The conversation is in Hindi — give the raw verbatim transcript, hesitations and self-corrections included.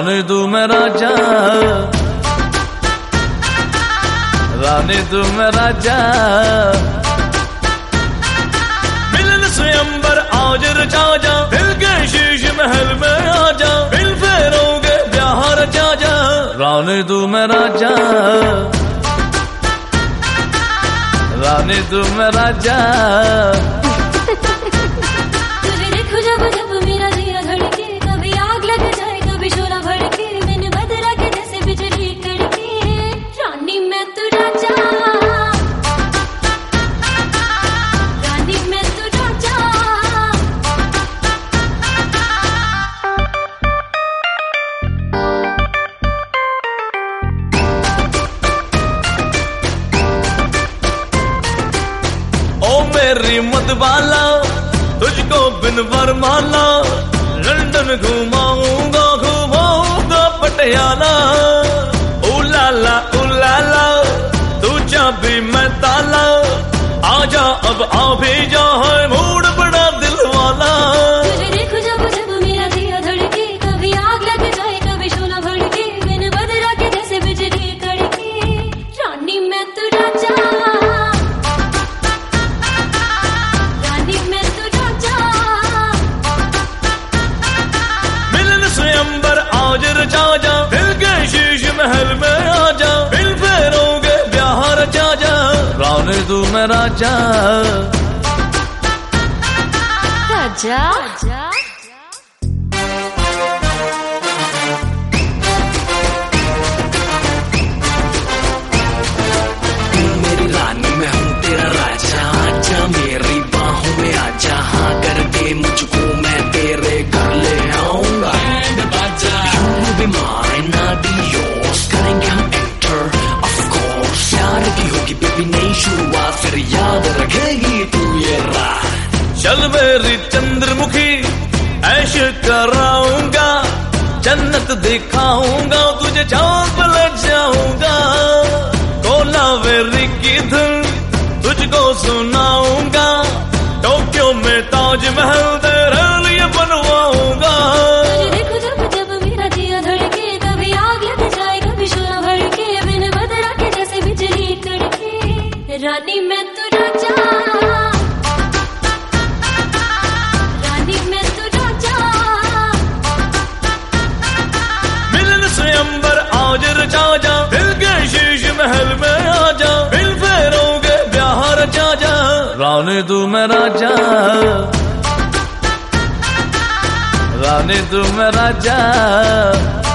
रानी तू मैं राजा, रानी तू मैं राजा। मिलन स्वयंवर आज रचा जा, दिल के शीश महल में आजा, दिल फेरोगे ब्याह रचा जा। रानी तू मैं राजा, रानी तू मैं राजा। तुझे देखो जब जब मेरा जिया धड़के, कभी आग लग जाए कभी शोला भड़के, मैंने बदला के जैसे बिजली कड़के। रानी मैं तू राजा, रानी मैं तू राजा। ओ मेरी मतवाला, तुझको बिन वरमाला, लंदन घुमाऊंगा घुमाऊंगा पटियाला। ओ लाला ओ लाला, तू चाबी मैं ताला, आजा अब आ भी जा, है मूड बड़ा दिल वाला। तुझे देखो जब जब मेरा जिया धड़के, कभी आग लग जाए कभी शोला भड़के, मैंने बदला के जैसे बिजली कड़के। रानी मैं तू राजा, रानी मैं तू राजा। मिलन स्वयंवर आज रचा जा, दिल के शीश महल में आजा, दिल फेरोगे ब्याह रचा जा। रानी तू मैं राजा, राजा। मेरी रानी मैं हूँ तेरा राजा, आजा मेरी बाहों में आजा, हाँ करके मुझको मैं तेरे घर ले आऊंगा। You will be mine, I'll be yours, करेंगे हम enter, of course। प्यार की होगी बेबी नई शुरुआत, फिर याद रखेगी तू ये रात। चल मेरी चंद्रमुखी ऐश कराऊंगा, जन्नत दिखाऊंगा, तुझे चांद पर ले जाऊंगा। कोलावेरी की धुन तुझको सुनाऊंगा, टोक्यो में ताजमहल तेरे लिए बनवाऊंगा। तुझे देखो जब जब मेरा जिया धड़के, कभी आग लग जाए कभी शोला भड़के, मैंने बदला के जैसे बिजली कड़के। रानी मैं तू राजा, रानी मैं तू राजा। मिलन स्वयंवर आज रचा जा, दिल के शीश महल में आजा, दिल फेरोगे ब्याह रचा जा। रानी तू मैं राजा, रानी तू मैं राजा।